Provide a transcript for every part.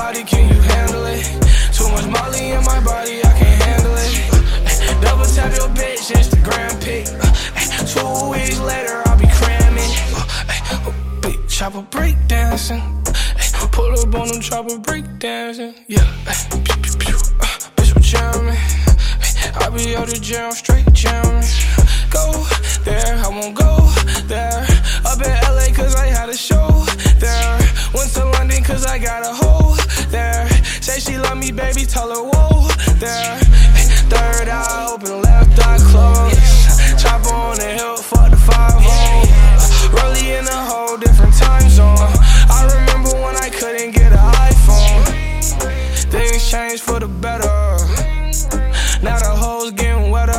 body, can you handle it? Too much Molly in my body, I can't handle it. Double tap your bitch, Instagram pic. 2 weeks later, I'll be cramming. Big chopper break dancing. Pull up on them chopper break dancing. Yeah, bitch, I'm jamming. I be out the jam, straight jamming. Go there, I won't go there. Up in LA cause I had a show there. Went to London cause I got a hoe there. Say she love me, baby, tell her whoa there. Third eye open, left eye closed. Chopper on the hill, fuck the 5-0. Rollie in a whole different time zone. I remember when I couldn't get an iPhone. Things changed for the better. Now the hoes getting wetter.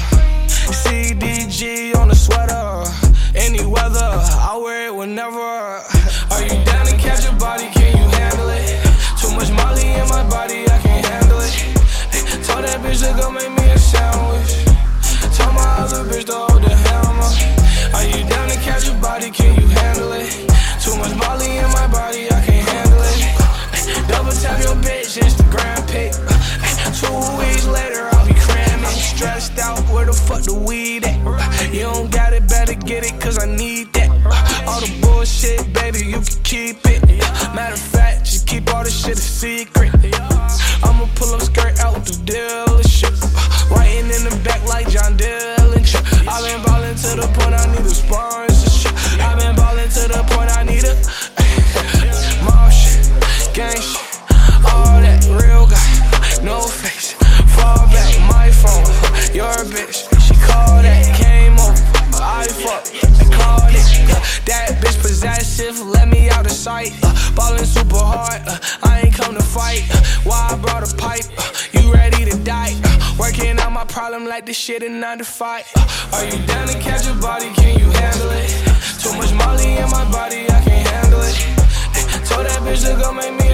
CDG on the sweater. Any weather, I wear it whenever. Are you down to catch a body? Can you handle it? Too much Molly in my body, I can't handle it. Told that bitch to go make me a sandwich. Told my other bitch to hold the hammer. Are you down to catch a body? Can you handle it? Too much Molly in my body, I can't handle it. Double tap your bitch, Instagram pic. 2 weeks later, I'll be cramming. Stressed out, where the fuck the weed at? You don't got it, better get it, cause I need that. All the bullshit, baby, you can keep it. Matter of fact, just keep all this shit a secret. I'ma pull up skirt out the dealership. Writing in the back like John Dillinger. I've been ballin' to the point I need a sponsorship. I've been ballin' to the point I need a mob shit, gang shit, all that real guy. No face, fall back, my phone, your bitch, she called that, came over, I fuck, and called it, that bitch possessive, let me out of sight, ballin' super hard, I ain't come to fight, why I brought a pipe, you ready to die, working out my problem like this shit in 9 to 5, are you down to catch a body, can you handle it, too much Molly in my body, I can't handle it, told that bitch to go make me